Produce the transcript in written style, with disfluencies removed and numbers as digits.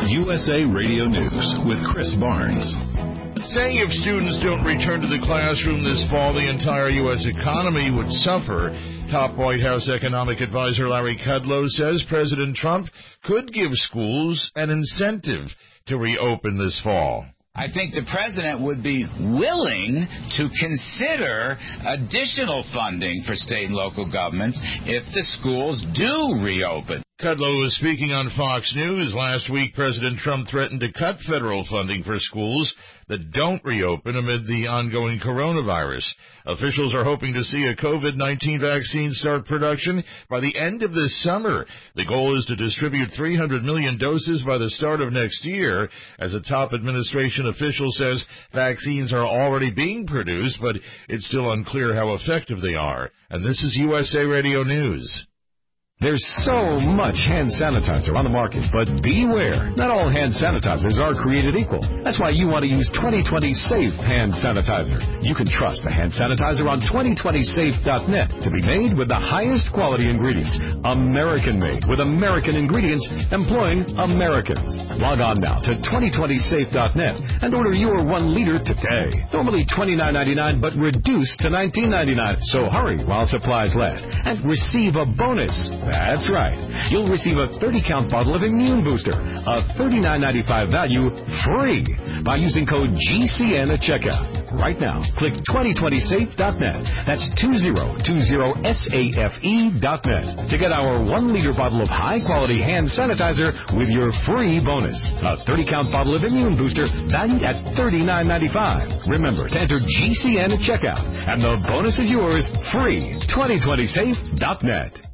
USA Radio News with Chris Barnes. Saying if students don't return to the classroom this fall, the entire U.S. economy would suffer. Top White House economic advisor Larry Kudlow says President Trump could give schools an incentive to reopen this fall. I think the president would be willing to consider additional funding for state and local governments if the schools do reopen. Kudlow was speaking on Fox News. Last week, President Trump threatened to cut federal funding for schools that don't reopen amid the ongoing coronavirus. Officials are hoping to see a COVID-19 vaccine start production by the end of this summer. The goal is to distribute 300 million doses by the start of next year. As a top administration official says, vaccines are already being produced, but it's still unclear how effective they are. And this is USA Radio News. There's so much hand sanitizer on the market, but beware. Not all hand sanitizers are created equal. That's why you want to use 2020 Safe Hand Sanitizer. You can trust the hand sanitizer on 2020safe.net to be made with the highest quality ingredients. American-made with American ingredients employing Americans. Log on now to 2020safe.net and order your 1 liter today. Normally $29.99, but reduced to $19.99. So hurry while supplies last and receive a bonus. That's right. You'll receive a 30-count bottle of Immune Booster, a $39.95 value, free by using code GCN at checkout. Right now, click 2020safe.net. That's 2020safe.net to get our 1 liter bottle of high-quality hand sanitizer with your free bonus. A 30-count bottle of Immune Booster valued at $39.95. Remember to enter GCN at checkout, and the bonus is yours, free. 2020safe.net.